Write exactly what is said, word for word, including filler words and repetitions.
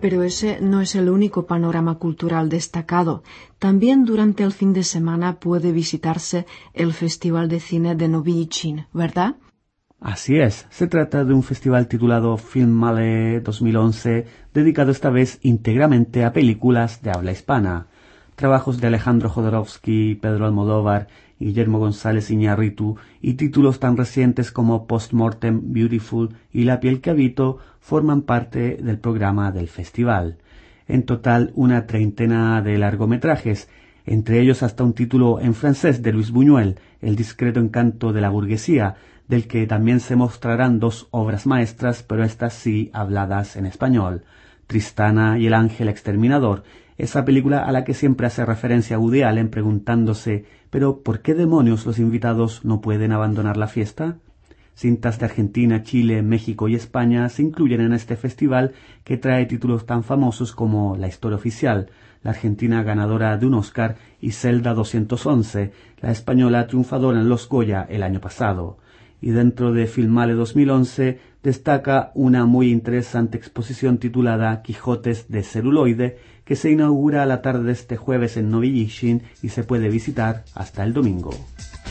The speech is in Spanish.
Pero ese no es el único panorama cultural destacado. También durante el fin de semana puede visitarse el Festival de Cine de Novi Yichin, ¿verdad? Así es, se trata de un festival titulado Filmale dos mil once, dedicado esta vez íntegramente a películas de habla hispana. Trabajos de Alejandro Jodorowsky, Pedro Almodóvar, Guillermo González Iñárritu y títulos tan recientes como Postmortem, Beautiful y La piel que habito forman parte del programa del festival. En total, una treintena de largometrajes, entre ellos hasta un título en francés de Luis Buñuel, El discreto encanto de la burguesía, del que también se mostrarán dos obras maestras, pero estas sí habladas en español, Tristana y el ángel exterminador, esa película a la que siempre hace referencia Woody Allen preguntándose ¿pero por qué demonios los invitados no pueden abandonar la fiesta? Cintas de Argentina, Chile, México y España se incluyen en este festival que trae títulos tan famosos como La historia oficial, la argentina ganadora de un Oscar, y Zelda doscientos once, la española triunfadora en los Goya el año pasado. Y dentro de Filmale dos mil once destaca una muy interesante exposición titulada Quijotes de celuloide, que se inaugura a la tarde de este jueves en Novi Yichin y se puede visitar hasta el domingo.